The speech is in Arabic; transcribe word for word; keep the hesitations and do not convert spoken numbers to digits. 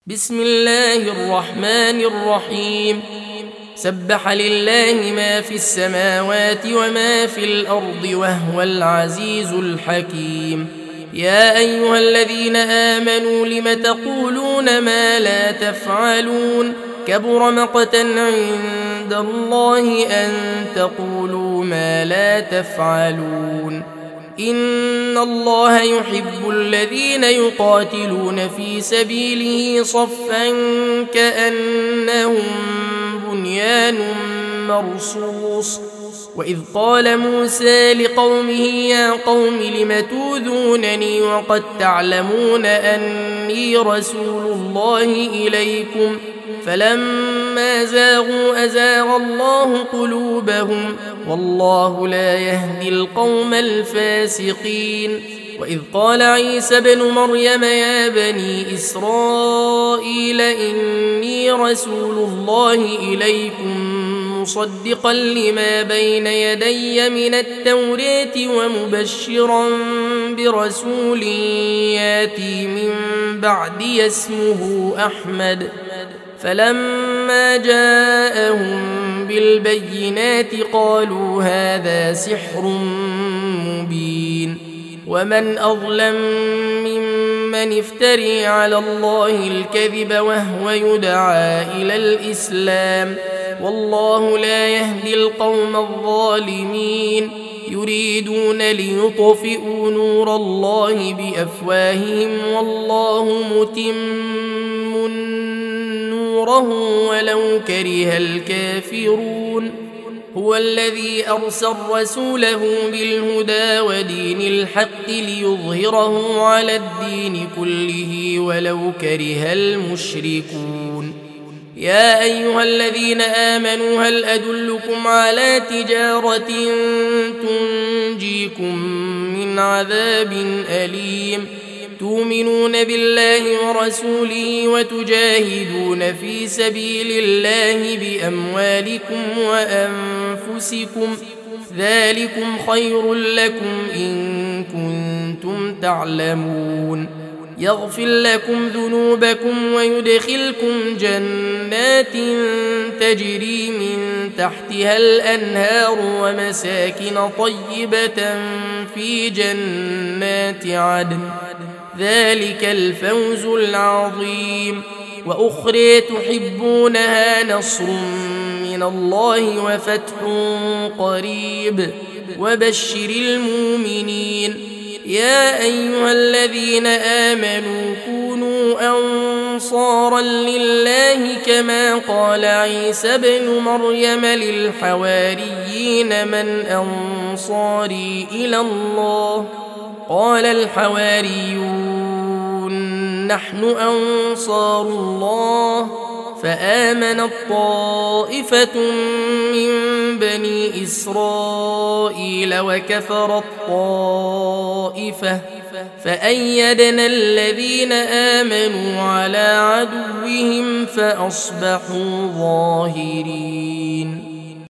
بسم الله الرحمن الرحيم. سبح لله ما في السماوات وما في الأرض وهو العزيز الحكيم. يا أيها الذين آمنوا لم تقولون ما لا تفعلون؟ كبر مقتا عند الله أن تقولوا ما لا تفعلون. إن الله يحب الذين يقاتلون في سبيله صفا كأنهم بنيان مرصوص. وإذ قال موسى لقومه يا قوم لم توذونني وقد تعلمون أني رسول الله إليكم فلما زاغوا أزاغ الله قلوبهم والله لا يهدي القوم الفاسقين. وإذ قال عيسى ابن مريم يا بني إسرائيل إني رسول الله إليكم مصدقا لما بين يدي من التوراة ومبشرا برسول ياتي من بعدي اسمه أحمد. فلما جاءهم بالبينات قالوا هذا سحر مبين. ومن أظلم ممن افتري على الله الكذب وهو يدعى إلى الإسلام والله لا يهدي القوم الظالمين. يريدون ليطفئوا نور الله بأفواههم والله متم نوره ولو كره الكافرون. هو الذي أرسل رسوله بالهدى ودين الحق ليظهره على الدين كله ولو كره المشركون. يا أيها الذين آمنوا هل أدلكم على تجارة تنجيكم من عذاب أليم؟ تؤمنون بالله ورسوله وتجاهدون في سبيل الله بأموالكم وأنفسكم ذلكم خير لكم إن كنتم تعلمون. يغفر لكم ذنوبكم ويدخلكم جنات تجري من تحتها الأنهار ومساكن طيبة في جنات عدن ذلك الفوز العظيم. وأخرى تحبونها نصر من الله وفتح قريب وبشر المؤمنين. يا أيها الذين آمنوا كونوا أنصارا لله كما قال عيسى ابن مريم للحواريين من أنصاري إلى الله؟ قال الحواريون نحن أنصار الله. فآمنت طائفة من بني إسرائيل وكفرت طائفة فأيدنا الذين آمنوا على عدوهم فأصبحوا ظاهرين.